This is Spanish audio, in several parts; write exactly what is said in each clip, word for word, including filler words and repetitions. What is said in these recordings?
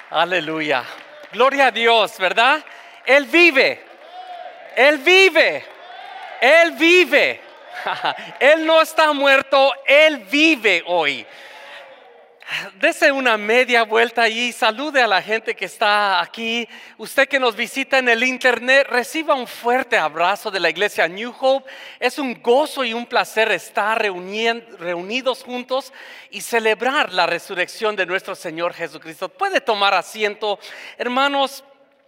Aleluya. Gloria a Dios, ¿verdad? Él vive. Él vive. Él vive. Él no está muerto, Él vive hoy. Dese una media vuelta y salude a la gente que está aquí. Usted que nos visita en el internet, reciba un fuerte abrazo de la iglesia New Hope. Es un gozo y un placer estar reunidos juntos y celebrar la resurrección de nuestro Señor Jesucristo. Puede tomar asiento, hermanos.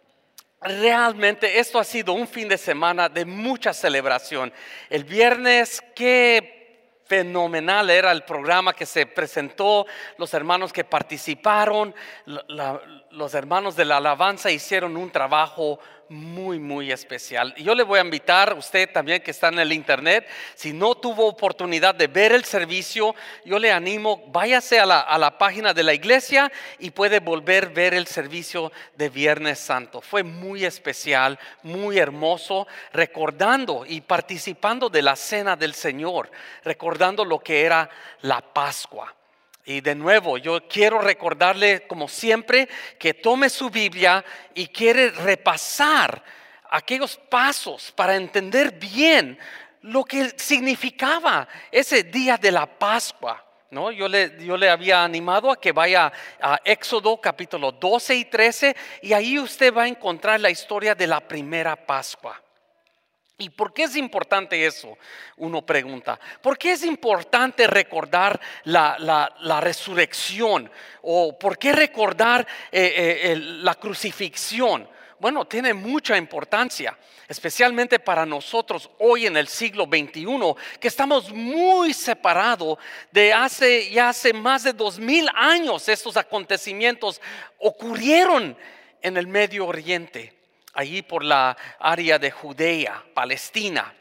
Realmente esto ha sido un fin de semana de mucha celebración. El viernes, qué fenomenal era el programa que se presentó, los hermanos que participaron, la, la, los hermanos de la alabanza hicieron un trabajo muy muy especial. Y yo le voy a invitar a usted también que está en el internet, si no tuvo oportunidad de ver el servicio, yo le animo, váyase a la, a la página de la iglesia y puede volver a ver el servicio de Viernes Santo. Fue muy especial, muy hermoso, recordando y participando de la cena del Señor, recordando lo que era la Pascua. Y de nuevo, yo quiero recordarle como siempre que tome su Biblia y quiere repasar aquellos pasos para entender bien lo que significaba ese día de la Pascua. ¿No? Yo, le, yo le había animado a que vaya a Éxodo capítulo doce y trece y ahí usted va a encontrar la historia de la primera Pascua. ¿Y por qué es importante eso? Uno pregunta. ¿Por qué es importante recordar la, la, la resurrección? ¿O por qué recordar eh, eh, el, la crucifixión? Bueno, tiene mucha importancia, especialmente para nosotros hoy en el siglo veintiuno, que estamos muy separados de hace ya hace más de dos mil años. Estos acontecimientos ocurrieron en el Medio Oriente, allí por la área de Judea, Palestina.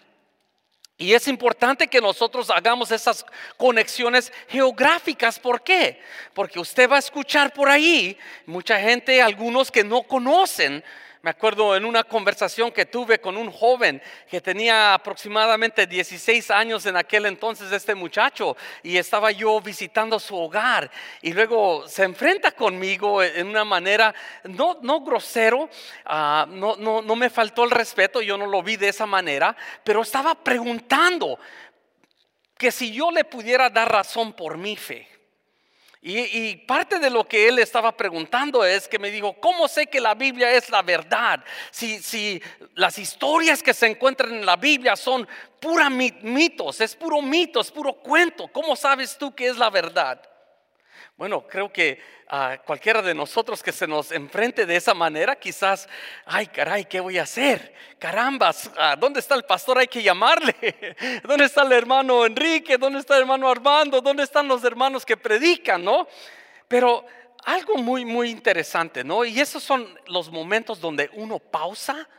Y es importante que nosotros hagamos esas conexiones geográficas. ¿Por qué? Porque usted va a escuchar por ahí mucha gente, algunos que no conocen. Me acuerdo en una conversación que tuve con un joven que tenía aproximadamente dieciséis años en aquel entonces, este muchacho, y estaba yo visitando su hogar y luego se enfrenta conmigo en una manera no, no grosero, uh, no, no, no me faltó el respeto, yo no lo vi de esa manera, pero estaba preguntando que si yo le pudiera dar razón por mi fe. Y, y parte de lo que él estaba preguntando es que me dijo, ¿cómo sé que la Biblia es la verdad? Si, si las historias que se encuentran en la Biblia son pura mitos, es puro mito, es puro cuento. ¿Cómo sabes tú que es la verdad? Bueno, creo que uh, cualquiera de nosotros que se nos enfrente de esa manera, quizás, ay caray, ¿qué voy a hacer? Carambas, uh, ¿dónde está el pastor? Hay que llamarle. ¿Dónde está el hermano Enrique? ¿Dónde está el hermano Armando? ¿Dónde están los hermanos que predican? ¿No? Pero algo muy, muy interesante, ¿no? Y esos son los momentos donde uno pausa.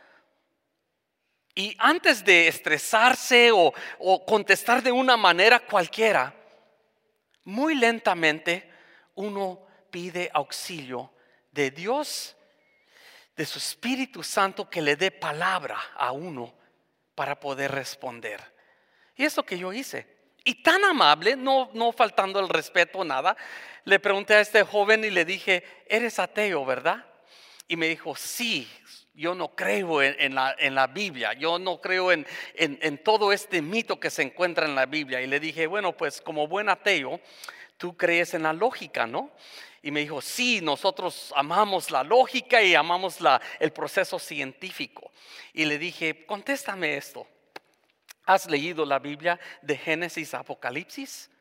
Y antes de estresarse o, o contestar de una manera cualquiera, muy lentamente uno pide auxilio de Dios, de su Espíritu Santo, que le dé palabra a uno para poder responder. Y es lo que yo hice. Y tan amable, no, no faltando el respeto, nada, le pregunté a este joven y le dije, ¿eres ateo, verdad? Y me dijo, sí, yo no creo en, en, la, en la Biblia, yo no creo en, en, en todo este mito que se encuentra en la Biblia. Y le dije, bueno, pues como buen ateo, tú crees en la lógica, ¿no? Y me dijo, sí, nosotros amamos la lógica y amamos la, el proceso científico. Y le dije, contéstame esto. ¿Has leído la Biblia de Génesis a Apocalipsis?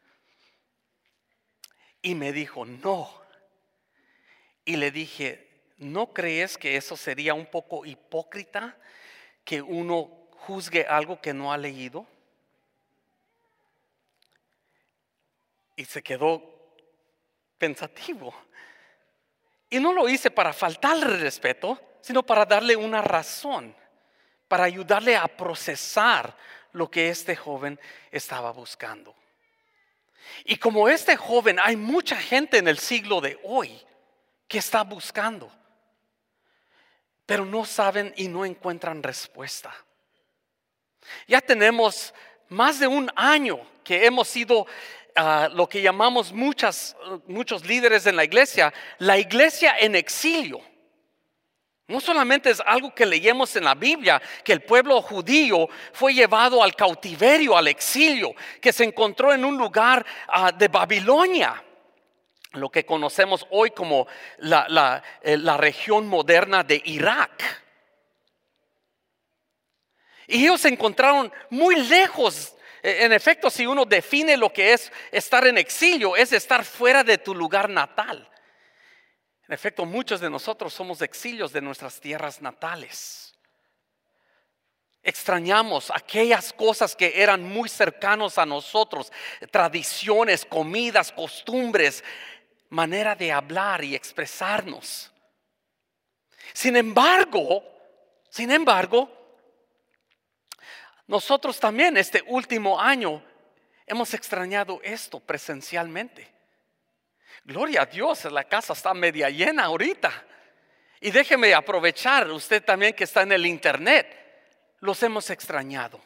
Y me dijo, no. Y le dije, ¿no crees que eso sería un poco hipócrita que uno juzgue algo que no ha leído? Y se quedó pensativo. Y no lo hice para faltarle respeto, sino para darle una razón, para ayudarle a procesar lo que este joven estaba buscando. Y como este joven, hay mucha gente en el siglo de hoy que está buscando, pero no saben y no encuentran respuesta. Ya tenemos más de un año que hemos sido uh, lo que llamamos muchas, muchos líderes en la iglesia, la iglesia en exilio. No solamente es algo que leemos en la Biblia, que el pueblo judío fue llevado al cautiverio, al exilio, que se encontró en un lugar uh, de Babilonia, lo que conocemos hoy como la, la, eh, la región moderna de Irak. Y ellos se encontraron muy lejos. En efecto, si uno define lo que es estar en exilio, es estar fuera de tu lugar natal. En efecto, muchos de nosotros somos exilios de nuestras tierras natales. Extrañamos aquellas cosas que eran muy cercanos a nosotros, tradiciones, comidas, costumbres, manera de hablar y expresarnos. Sin embargo, sin embargo, nosotros también este último año hemos extrañado esto presencialmente. Gloria a Dios, la casa está media llena ahorita. Y déjeme aprovechar, usted también que está en el internet, los hemos extrañado.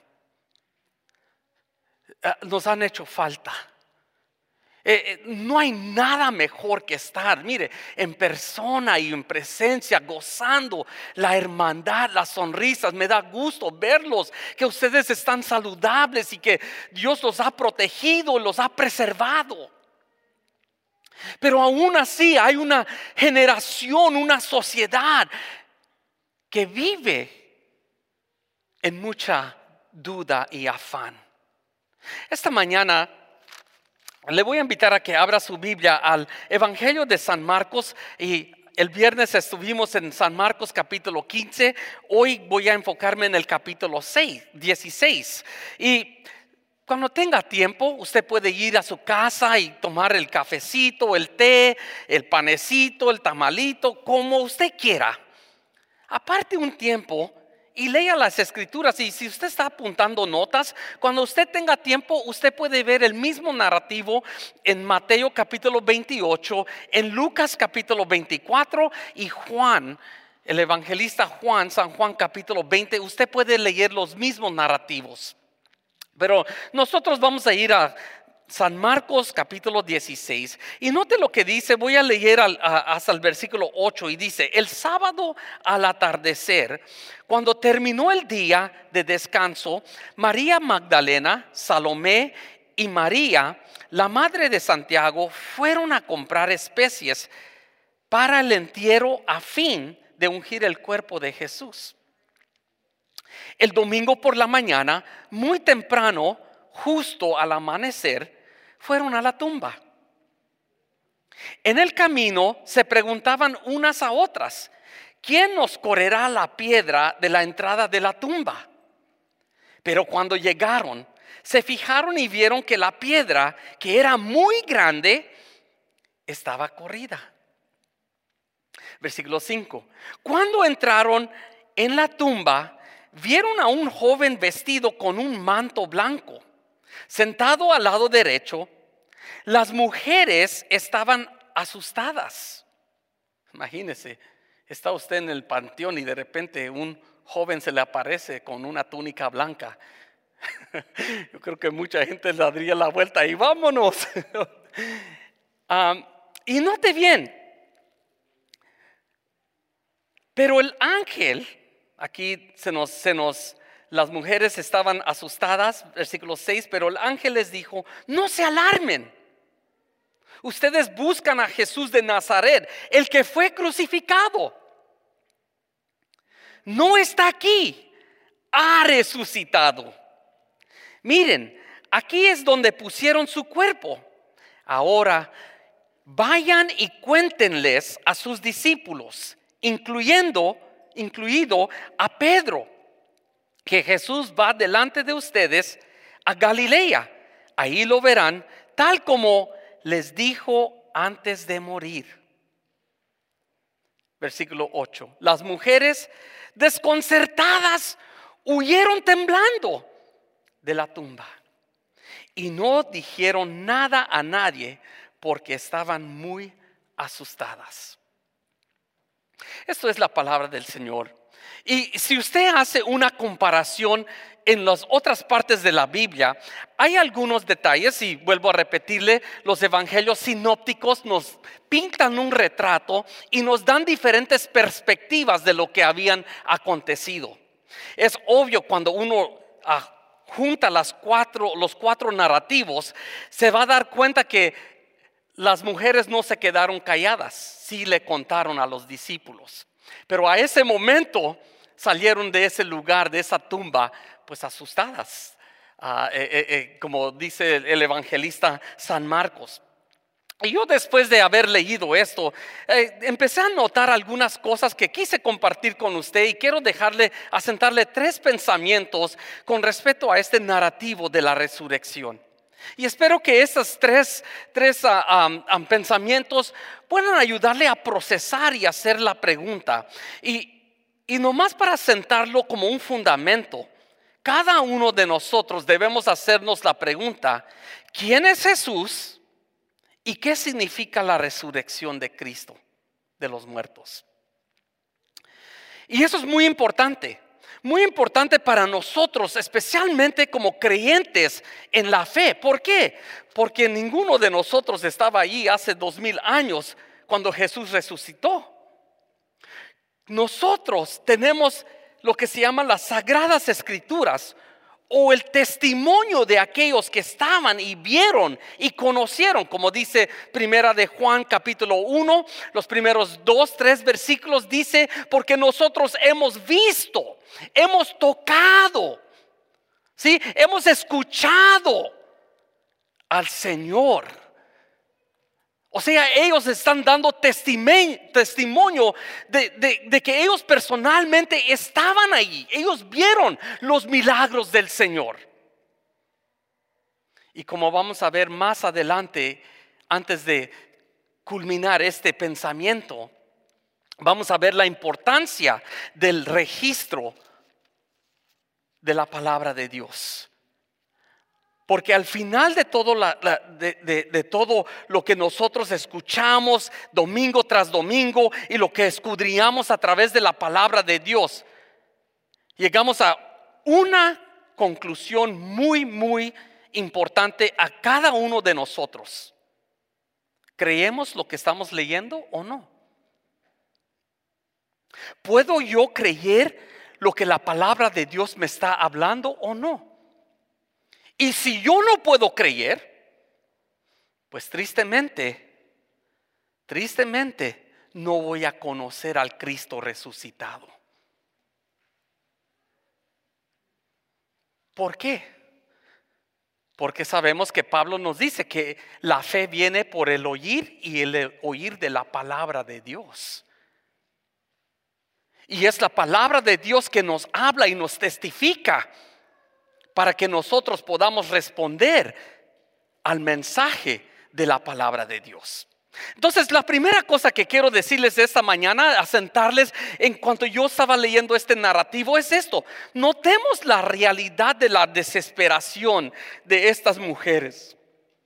Nos han hecho falta. Eh, no hay nada mejor que estar, mire, en persona y en presencia, gozando la hermandad, las sonrisas. Me da gusto verlos, que ustedes están saludables y que Dios los ha protegido, los ha preservado. Pero aún así hay una generación, una sociedad que vive en mucha duda y afán. Esta mañana le voy a invitar a que abra su Biblia al Evangelio de San Marcos. Y el viernes estuvimos en San Marcos capítulo quince. Hoy voy a enfocarme en el capítulo seis, dieciséis. Y cuando tenga tiempo, usted puede ir a su casa y tomar el cafecito, el té, el panecito, el tamalito, como usted quiera. Aparte un tiempo y lea las escrituras. Y si usted está apuntando notas, cuando usted tenga tiempo, usted puede ver el mismo narrativo en Mateo capítulo veintiocho, en Lucas capítulo veinticuatro y Juan, el evangelista Juan, San Juan capítulo veinte. Usted puede leer los mismos narrativos. Pero nosotros vamos a ir a San Marcos capítulo dieciséis. Y note lo que dice, voy a leer al, a, hasta el versículo ocho y dice: el sábado al atardecer, cuando terminó el día de descanso, María Magdalena, Salomé y María, la madre de Santiago, fueron a comprar especies para el entierro a fin de ungir el cuerpo de Jesús. El domingo por la mañana, muy temprano, justo al amanecer, fueron a la tumba. En el camino se preguntaban unas a otras: ¿quién nos correrá la piedra de la entrada de la tumba? Pero cuando llegaron, se fijaron y vieron que la piedra, que era muy grande, estaba corrida. Versículo cinco. Cuando entraron en la tumba, vieron a un joven vestido con un manto blanco, sentado al lado derecho. Las mujeres estaban asustadas. Imagínese, está usted en el panteón y de repente un joven se le aparece con una túnica blanca. Yo creo que mucha gente le daría la vuelta y vámonos. um, y note bien, pero el ángel, aquí se nos, se nos, las mujeres estaban asustadas, versículo seis, pero el ángel les dijo: no se alarmen. Ustedes buscan a Jesús de Nazaret, el que fue crucificado. No está aquí, ha resucitado. Miren, aquí es donde pusieron su cuerpo. Ahora vayan y cuéntenles a sus discípulos, incluyendo, incluido a Pedro, que Jesús va delante de ustedes a Galilea. Ahí lo verán, tal como les dijo antes de morir. Versículo ocho. Las mujeres, desconcertadas, huyeron temblando de la tumba y no dijeron nada a nadie porque estaban muy asustadas. Esto es la palabra del Señor. Y si usted hace una comparación en las otras partes de la Biblia, hay algunos detalles, y vuelvo a repetirle, los evangelios sinópticos nos pintan un retrato y nos dan diferentes perspectivas de lo que habían acontecido. Es obvio cuando uno ah, junta las cuatro, los cuatro narrativos, se va a dar cuenta que las mujeres no se quedaron calladas, sí le contaron a los discípulos. Pero a ese momento salieron de ese lugar, de esa tumba, pues asustadas, uh, eh, eh, eh, como dice el, el evangelista San Marcos. Y yo, después de haber leído esto, eh, empecé a notar algunas cosas que quise compartir con usted, y quiero dejarle, asentarle tres pensamientos con respecto a este narrativo de la resurrección. Y espero que esos tres, tres uh, um, um, pensamientos puedan ayudarle a procesar y hacer la pregunta. Y, y nomás para sentarlo como un fundamento, cada uno de nosotros debemos hacernos la pregunta: ¿quién es Jesús? ¿Y qué significa la resurrección de Cristo de los muertos? Y eso es muy importante. Muy importante para nosotros, especialmente como creyentes en la fe. ¿Por qué? Porque ninguno de nosotros estaba allí hace dos mil años cuando Jesús resucitó. Nosotros tenemos lo que se llaman las Sagradas Escrituras, o el testimonio de aquellos que estaban y vieron y conocieron, como dice Primera de Juan capítulo uno, los primeros dos, tres versículos dice: porque nosotros hemos visto, hemos tocado, ¿sí? Hemos escuchado al Señor. O sea, ellos están dando testimonio de, de, de que ellos personalmente estaban ahí. Ellos vieron los milagros del Señor. Y como vamos a ver más adelante, antes de culminar este pensamiento, vamos a ver la importancia del registro de la palabra de Dios. Porque al final de todo, la, la, de, de, de todo lo que nosotros escuchamos domingo tras domingo y lo que escudriñamos a través de la palabra de Dios, llegamos a una conclusión muy, muy importante a cada uno de nosotros. ¿Creemos lo que estamos leyendo o no? ¿Puedo yo creer lo que la palabra de Dios me está hablando o no? Y si yo no puedo creer, pues tristemente, tristemente no voy a conocer al Cristo resucitado. ¿Por qué? Porque sabemos que Pablo nos dice que la fe viene por el oír, y el oír de la palabra de Dios. Y es la palabra de Dios que nos habla y nos testifica para que nosotros podamos responder al mensaje de la palabra de Dios. Entonces, la primera cosa que quiero decirles esta mañana, asentarles en cuanto yo estaba leyendo este narrativo, es esto: notemos la realidad de la desesperación de estas mujeres.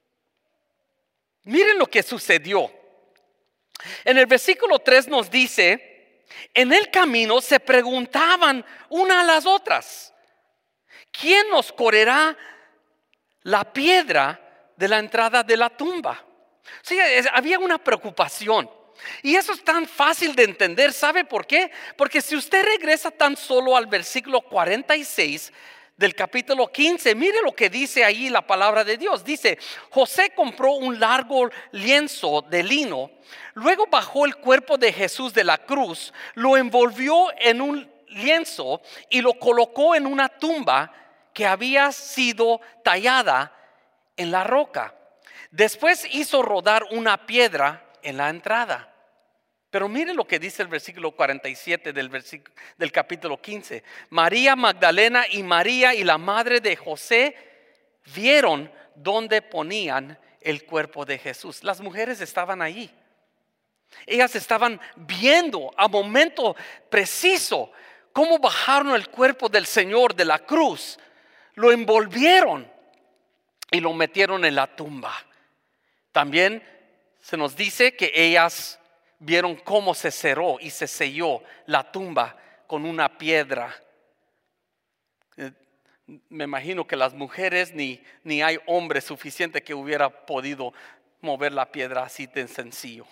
Miren lo que sucedió. En el versículo tres nos dice: en el camino se preguntaban una a las otras: ¿quién nos correrá la piedra de la entrada de la tumba? Sí, había una preocupación. Y eso es tan fácil de entender. ¿Sabe por qué? Porque si usted regresa tan solo al versículo cuarenta y seis del capítulo quince, mire lo que dice ahí la palabra de Dios. Dice: José compró un largo lienzo de lino, luego bajó el cuerpo de Jesús de la cruz, lo envolvió en un lienzo y lo colocó en una tumba que había sido tallada en la roca. Después hizo rodar una piedra en la entrada. Pero mire lo que dice el versículo cuarenta y siete del, versículo, del capítulo quince. María Magdalena y María y la madre de José vieron dónde ponían el cuerpo de Jesús. Las mujeres estaban allí. Ellas estaban viendo a momento preciso cómo bajaron el cuerpo del Señor de la cruz, lo envolvieron y lo metieron en la tumba. También se nos dice que ellas vieron cómo se cerró y se selló la tumba con una piedra. Eh, Me imagino que las mujeres ni, ni hay hombre suficiente que hubiera podido mover la piedra así de sencillo.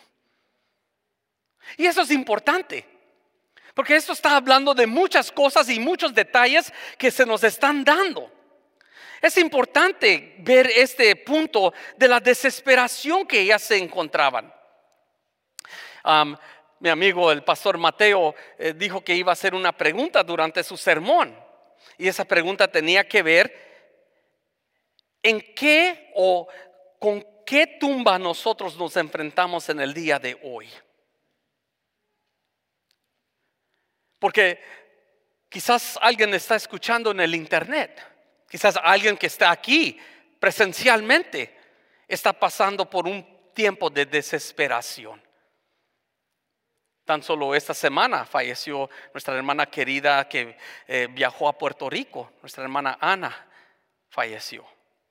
Y eso es importante, porque esto está hablando de muchas cosas y muchos detalles que se nos están dando. Es importante ver este punto de la desesperación que ellas se encontraban. Um, mi amigo el pastor Mateo eh, dijo que iba a hacer una pregunta durante su sermón. Y esa pregunta tenía que ver en qué o con qué tumba nosotros nos enfrentamos en el día de hoy. Porque quizás alguien está escuchando en el internet, quizás alguien que está aquí presencialmente está pasando por un tiempo de desesperación. Tan solo esta semana falleció nuestra hermana querida que eh, viajó a Puerto Rico. Nuestra hermana Ana falleció.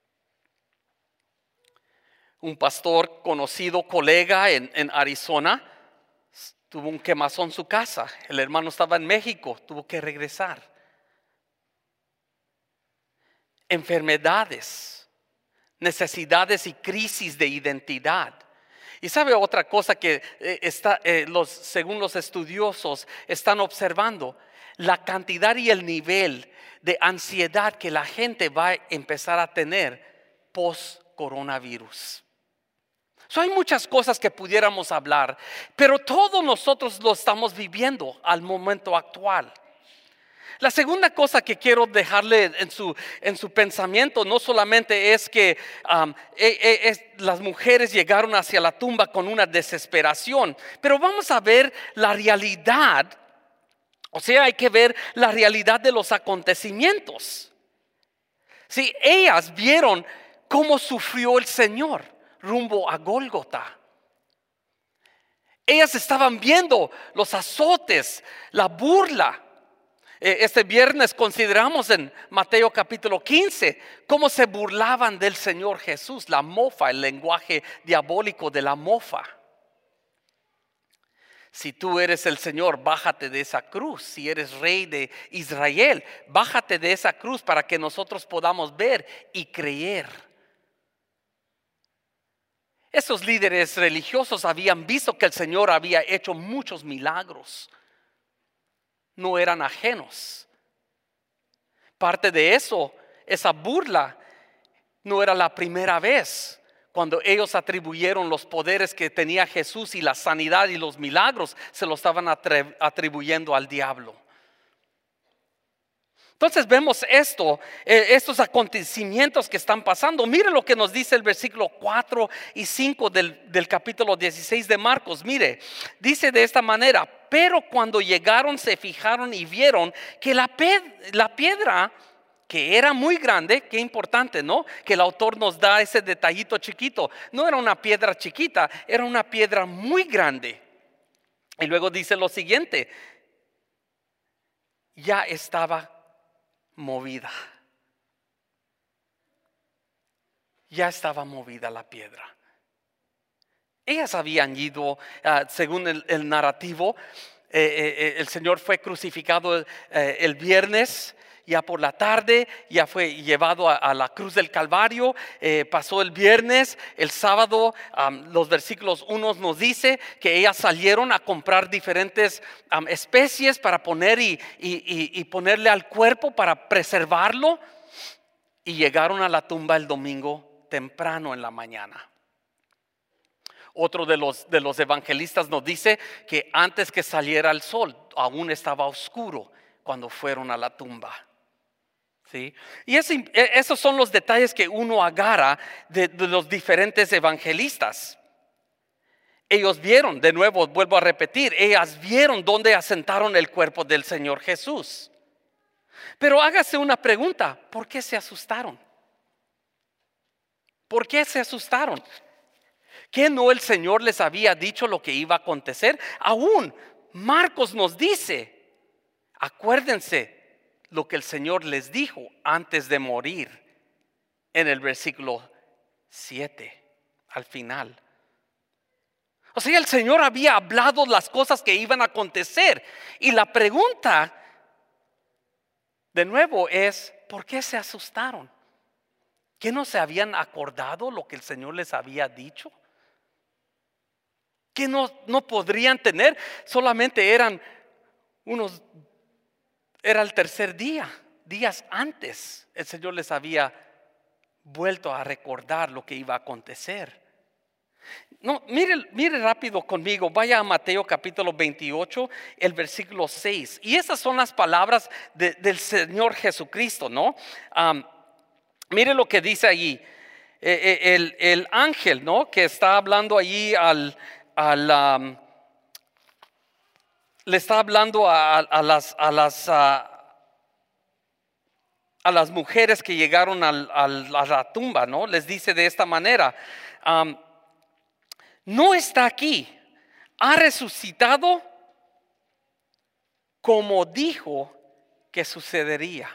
Un pastor conocido, colega en, en Arizona, tuvo un quemazón en su casa. El hermano estaba en México, tuvo que regresar. Enfermedades, necesidades y crisis de identidad. Y sabe otra cosa que eh, está, eh, los, según los estudiosos están observando, la cantidad y el nivel de ansiedad que la gente va a empezar a tener post coronavirus. So, hay muchas cosas que pudiéramos hablar, pero todos nosotros lo estamos viviendo al momento actual. La segunda cosa que quiero dejarle en su, en su pensamiento no solamente es que um, eh, eh, es, las mujeres llegaron hacia la tumba con una desesperación, pero vamos a ver la realidad, o sea, hay que ver la realidad de los acontecimientos. Sí, ellas vieron cómo sufrió el Señor rumbo a Gólgota. Ellas estaban viendo los azotes, la burla. Este viernes consideramos en Mateo capítulo quince cómo se burlaban del Señor Jesús, la mofa, el lenguaje diabólico de la mofa. Si tú eres el Señor, bájate de esa cruz. Si eres rey de Israel, bájate de esa cruz para que nosotros podamos ver y creer. Esos líderes religiosos habían visto que el Señor había hecho muchos milagros. No eran ajenos. Parte de eso, esa burla, no era la primera vez cuando ellos atribuyeron los poderes que tenía Jesús y la sanidad y los milagros, se los estaban atribuyendo al diablo. Entonces vemos esto, eh, estos acontecimientos que están pasando. Mire lo que nos dice el versículo cuatro y cinco del, del capítulo dieciséis de Marcos. Mire, dice de esta manera: pero cuando llegaron se fijaron y vieron que la, ped- la piedra, que era muy grande, qué importante, ¿no? Que el autor nos da ese detallito chiquito. No era una piedra chiquita, era una piedra muy grande. Y luego dice lo siguiente: ya estaba movida. Ya estaba movida la piedra. Ellas habían ido, uh, según el, el narrativo, eh, eh, el Señor fue crucificado eh, el viernes. Ya por la tarde ya fue llevado a, a la cruz del Calvario. eh, Pasó el viernes. El sábado um, los versículos uno nos dice que ellas salieron a comprar diferentes um, especies para poner y, y, y, y ponerle al cuerpo para preservarlo. Y llegaron a la tumba el domingo temprano en la mañana. Otro de los, de los evangelistas nos dice que antes que saliera el sol aún estaba oscuro cuando fueron a la tumba. ¿Sí? Y ese, esos son los detalles que uno agarra de, de los diferentes evangelistas. Ellos vieron, de nuevo vuelvo a repetir, ellas vieron dónde asentaron el cuerpo del Señor Jesús. Pero hágase una pregunta: ¿por qué se asustaron? ¿Por qué se asustaron? ¿Que no el Señor les había dicho lo que iba a acontecer? Aún Marcos nos dice, acuérdense lo que el Señor les dijo antes de morir, en el versículo siete, al final. O sea, el Señor había hablado las cosas que iban a acontecer. Y la pregunta, de nuevo, es: ¿por qué se asustaron? ¿Que no se habían acordado lo que el Señor les había dicho? ¿Que no, no podrían tener? Solamente eran unos, era el tercer día, días antes, el Señor les había vuelto a recordar lo que iba a acontecer. No, mire, mire rápido conmigo, vaya a Mateo capítulo veintiocho, el versículo seis. Y esas son las palabras de, del Señor Jesucristo, ¿no? Um, mire lo que dice allí. Eh, eh, el, el ángel, ¿no? Que está hablando allí al, al um, le está hablando a, a las, a las, a, a las mujeres que llegaron al, al, a la tumba, ¿no? Les dice de esta manera: um, no está aquí, ha resucitado como dijo que sucedería.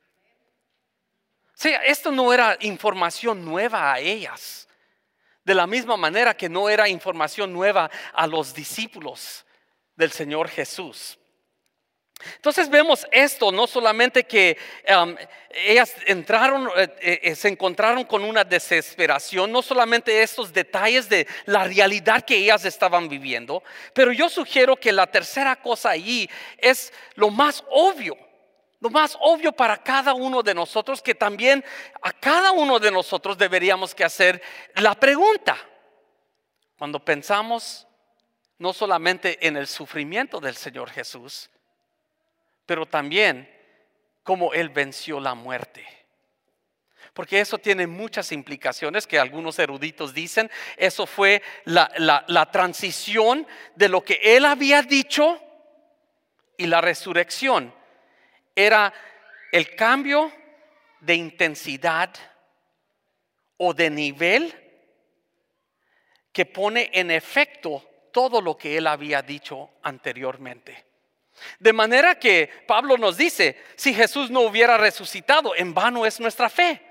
O sea, esto no era información nueva a ellas, de la misma manera que no era información nueva a los discípulos del Señor Jesús. Entonces vemos esto, no solamente que um, ellas entraron, eh, eh, se encontraron con una desesperación, no solamente estos detalles de la realidad que ellas estaban viviendo, pero yo sugiero que la tercera cosa allí es lo más obvio, lo más obvio para cada uno de nosotros, que también a cada uno de nosotros deberíamos que hacer la pregunta cuando pensamos no solamente en el sufrimiento del Señor Jesús, pero también cómo Él venció la muerte. Porque eso tiene muchas implicaciones que algunos eruditos dicen. Eso fue la, la, la transición de lo que Él había dicho y la resurrección. Era el cambio de intensidad o de nivel que pone en efecto todo lo que Él había dicho anteriormente. De manera que Pablo nos dice: si Jesús no hubiera resucitado, en vano es nuestra fe.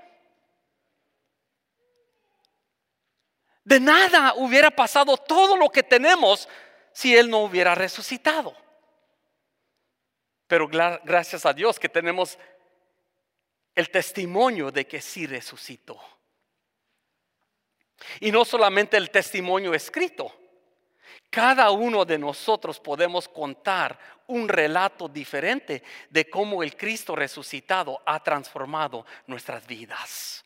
De nada hubiera pasado todo lo que tenemos si Él no hubiera resucitado. Pero gracias a Dios que tenemos el testimonio de que sí resucitó. Y no solamente el testimonio escrito. Cada uno de nosotros podemos contar un relato diferente de cómo el Cristo resucitado ha transformado nuestras vidas.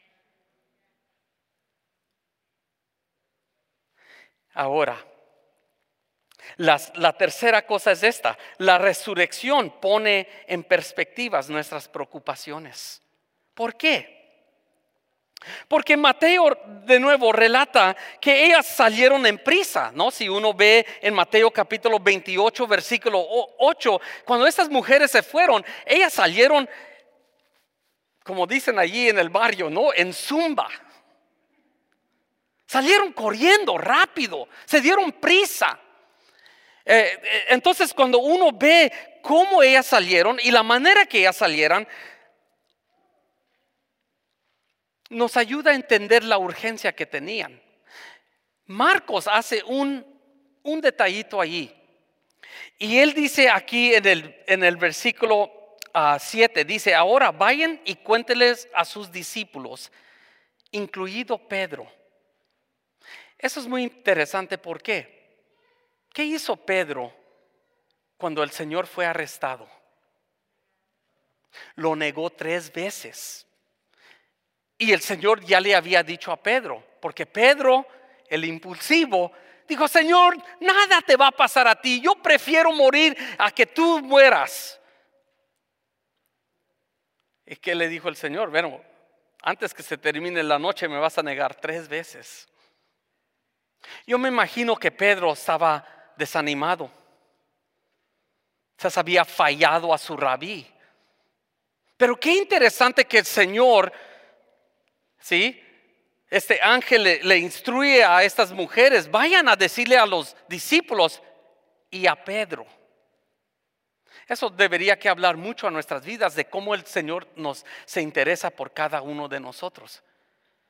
Ahora, las, la tercera cosa es esta: la resurrección pone en perspectivas nuestras preocupaciones. ¿Por qué? Porque Mateo de nuevo relata que ellas salieron en prisa, ¿no? Si uno ve en Mateo capítulo veintiocho, versículo ocho, cuando estas mujeres se fueron, ellas salieron, como dicen allí en el barrio, ¿no? En zumba. Salieron corriendo rápido, se dieron prisa. Eh, entonces, cuando uno ve cómo ellas salieron y la manera que ellas salieron, nos ayuda a entender la urgencia que tenían. Marcos hace un, un detallito allí. Y él dice aquí en el, en el versículo siete, dice: ahora vayan y cuénteles a sus discípulos, incluido Pedro. Eso es muy interesante. ¿Por qué? ¿Qué hizo Pedro cuando el Señor fue arrestado? Lo negó tres veces. Y el Señor ya le había dicho a Pedro, porque Pedro, el impulsivo, dijo: Señor, nada te va a pasar a ti, yo prefiero morir a que tú mueras. ¿Y qué le dijo el Señor? Bueno, antes que se termine la noche me vas a negar tres veces. Yo me imagino que Pedro estaba desanimado, se había fallado a su rabí. Pero qué interesante que el Señor, ¿sí?, este ángel le, le instruye a estas mujeres: vayan a decirle a los discípulos y a Pedro. Eso debería que hablar mucho a nuestras vidas de cómo el Señor nos se interesa por cada uno de nosotros.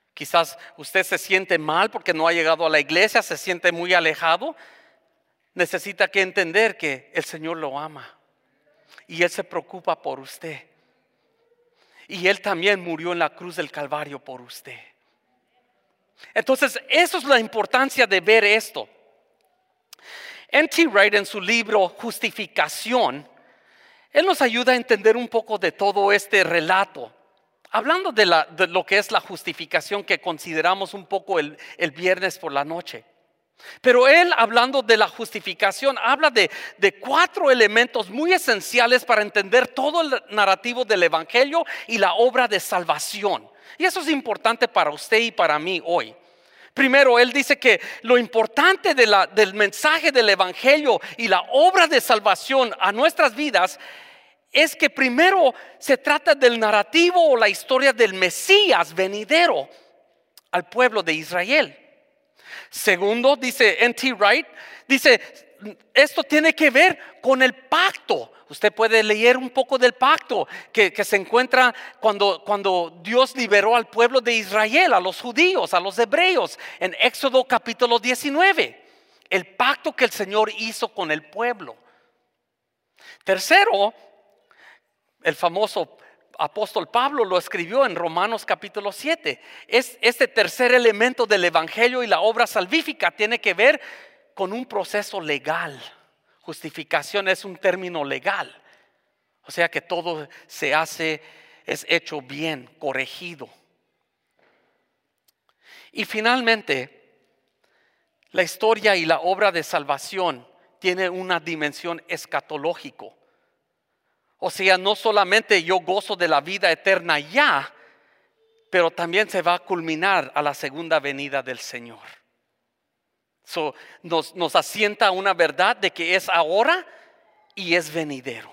Quizás usted se siente mal porque no ha llegado a la iglesia, se siente muy alejado. Necesita que entender que el Señor lo ama y Él se preocupa por usted. Y Él también murió en la cruz del Calvario por usted. Entonces, eso es la importancia de ver esto. N T Wright, en su libro Justificación, él nos ayuda a entender un poco de todo este relato. Hablando de, la, de lo que es la justificación que consideramos un poco el, el viernes por la noche. Pero él, hablando de la justificación, habla de, de cuatro elementos muy esenciales para entender todo el narrativo del evangelio y la obra de salvación. Y eso es importante para usted y para mí hoy. Primero, él dice que lo importante de la, del mensaje del evangelio y la obra de salvación a nuestras vidas es que primero se trata del narrativo o la historia del Mesías venidero al pueblo de Israel. Segundo, dice N T Wright, dice, esto tiene que ver con el pacto. Usted puede leer un poco del pacto que, que se encuentra cuando, cuando Dios liberó al pueblo de Israel, a los judíos, a los hebreos, en Éxodo capítulo diecinueve. El pacto que el Señor hizo con el pueblo. Tercero, el famoso apóstol Pablo lo escribió en Romanos capítulo siete. Es, este tercer elemento del evangelio y la obra salvífica tiene que ver con un proceso legal. Justificación es un término legal. O sea que todo se hace, es hecho bien, corregido. Y finalmente, la historia y la obra de salvación tiene una dimensión escatológica. O sea, no solamente yo gozo de la vida eterna ya, pero también se va a culminar a la segunda venida del Señor. So, nos, nos asienta una verdad de que es ahora y es venidero.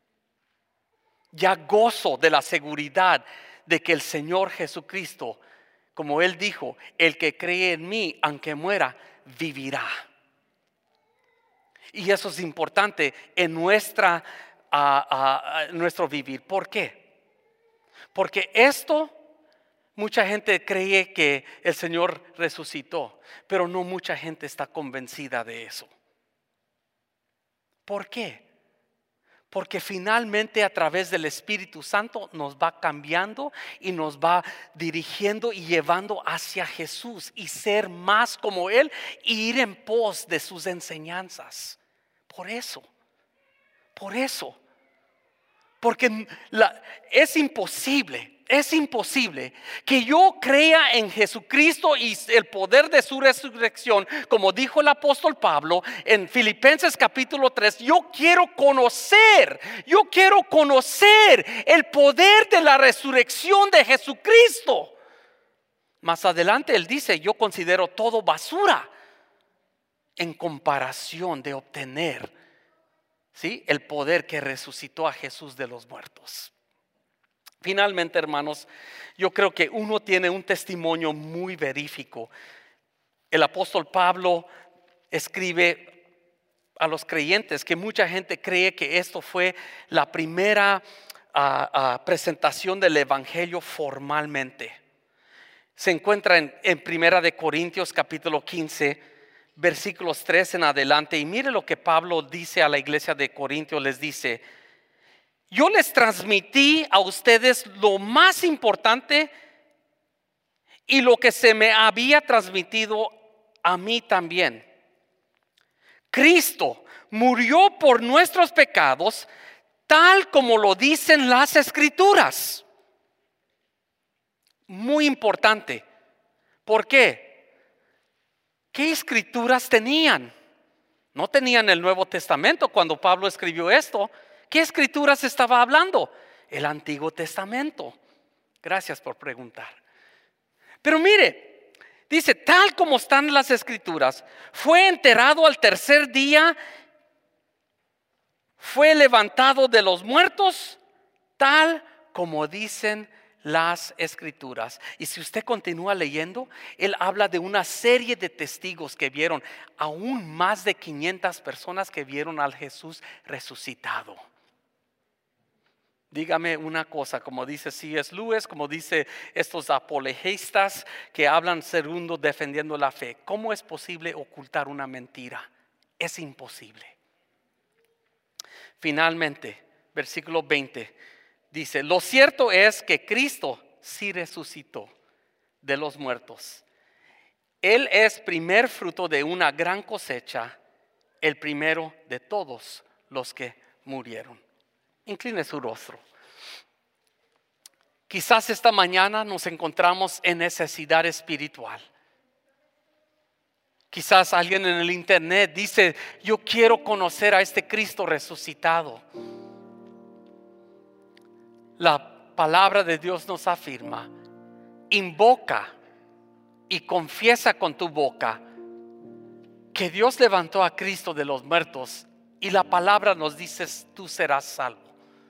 Ya gozo de la seguridad de que el Señor Jesucristo, como Él dijo, el que cree en mí, aunque muera, vivirá. Y eso es importante en nuestra A, a, a nuestro vivir. ¿Por qué? Porque esto, mucha gente cree que el Señor resucitó, pero no mucha gente está convencida de eso. ¿Por qué? Porque finalmente a través del Espíritu Santo nos va cambiando y nos va dirigiendo y llevando hacia Jesús y ser más como Él y ir en pos de sus enseñanzas. Por eso. Por eso, porque la, es imposible, es imposible que yo crea en Jesucristo y el poder de su resurrección, como dijo el apóstol Pablo en Filipenses capítulo tres. Yo quiero conocer, yo quiero conocer el poder de la resurrección de Jesucristo. Más adelante él dice, yo considero todo basura en comparación de obtener ¿sí? el poder que resucitó a Jesús de los muertos. Finalmente, hermanos, yo creo que uno tiene un testimonio muy verífico. El apóstol Pablo escribe a los creyentes que mucha gente cree que esto fue la primera uh, uh, presentación del evangelio formalmente. Se encuentra en, en Primera de Corintios capítulo quince, versículos tres en adelante, y mire lo que Pablo dice a la iglesia de Corintios. Les dice: yo les transmití a ustedes lo más importante y lo que se me había transmitido a mí también. Cristo murió por nuestros pecados, tal como lo dicen las Escrituras. Muy importante. ¿Por qué? ¿Qué escrituras tenían? No tenían el Nuevo Testamento cuando Pablo escribió esto. ¿Qué escrituras estaba hablando? El Antiguo Testamento. Gracias por preguntar. Pero mire, dice, tal como están las escrituras, fue enterrado al tercer día, fue levantado de los muertos, tal como dicen las escrituras. Y si usted continúa leyendo, él habla de una serie de testigos que vieron, aún más de quinientas personas que vieron al Jesús resucitado. Dígame una cosa, como dice C S Lewis, como dice estos apologistas que hablan segundo defendiendo la fe. ¿Cómo es posible ocultar una mentira? Es imposible. Finalmente, versículo veinte dice: lo cierto es que Cristo sí resucitó de los muertos. Él es primer fruto de una gran cosecha, el primero de todos los que murieron. Incline su rostro. Quizás esta mañana nos encontramos en necesidad espiritual. Quizás alguien en el internet dice: yo quiero conocer a este Cristo resucitado. La palabra de Dios nos afirma: invoca y confiesa con tu boca que Dios levantó a Cristo de los muertos, y la palabra nos dice: tú serás salvo.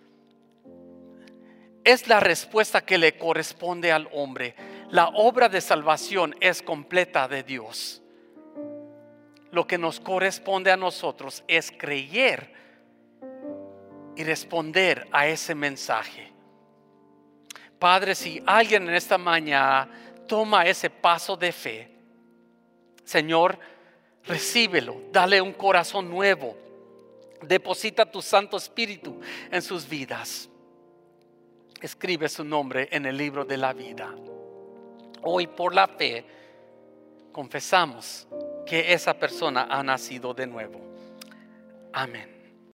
Es la respuesta que le corresponde al hombre. La obra de salvación es completa de Dios. Lo que nos corresponde a nosotros es creer y responder a ese mensaje. Padre, si alguien en esta mañana toma ese paso de fe, Señor, recíbelo, dale un corazón nuevo, deposita tu Santo Espíritu en sus vidas. Escribe su nombre en el libro de la vida. Hoy, por la fe, confesamos que esa persona ha nacido de nuevo. Amén.